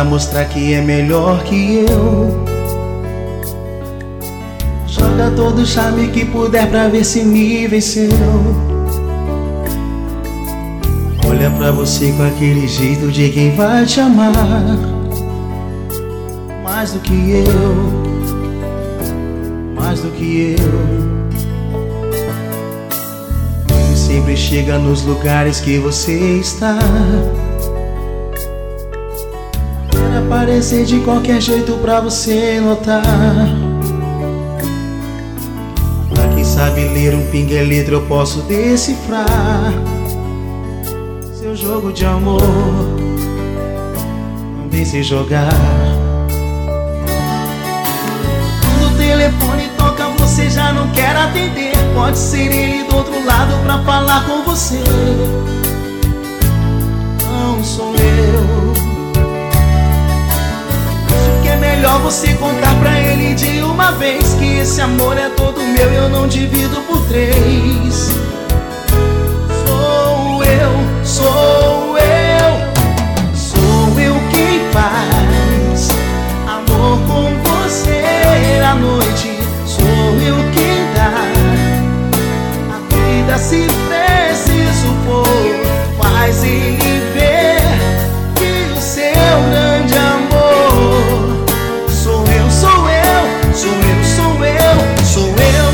mostrar que é melhor que eu. Joga todo o charme que puder pra ver se me venceu. Olha pra você com aquele jeito de quem vai te amar mais do que eu, mais do que eu. Ele sempre chega nos lugares que você está. Quer aparecer de qualquer jeito pra você notar. Pra quem sabe ler um pinga-letra eu posso decifrar seu jogo de amor. Não deixe jogar. Quando o telefone toca você já não quer atender. Pode ser ele do outro lado pra falar com você. Não sou eu. Acho que é melhor você contar pra ele de uma vez que esse amor é todo meu e eu não divido por 3. Sou eu, sou eu. Sou eu quem faz amor com você à noite. Sou eu quem dá a vida se preciso for. Faz ele ver que o seu grande amor sou eu, sou eu, sou eu, sou eu, sou eu.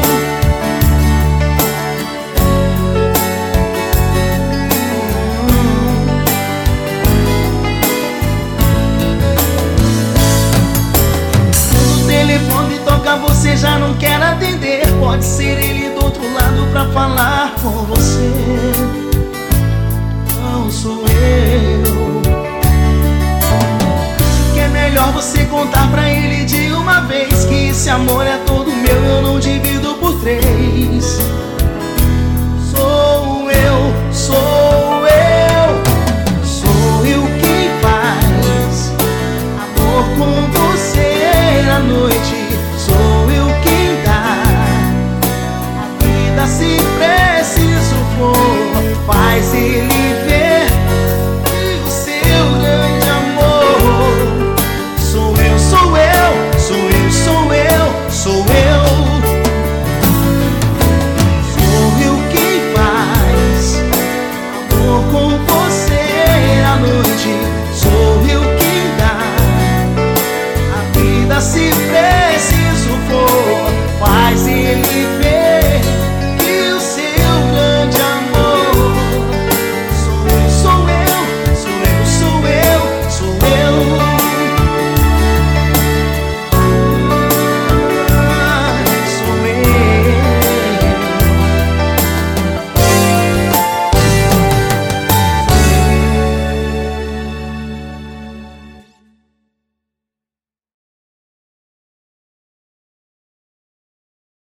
Quando o telefone toca você já não quer atender. Pode ser ele do outro lado pra falar com você. Não sou eu. Que é melhor você contar pra ele de uma vez que esse amor é todo meu e eu não divido por 3. Sou eu, sou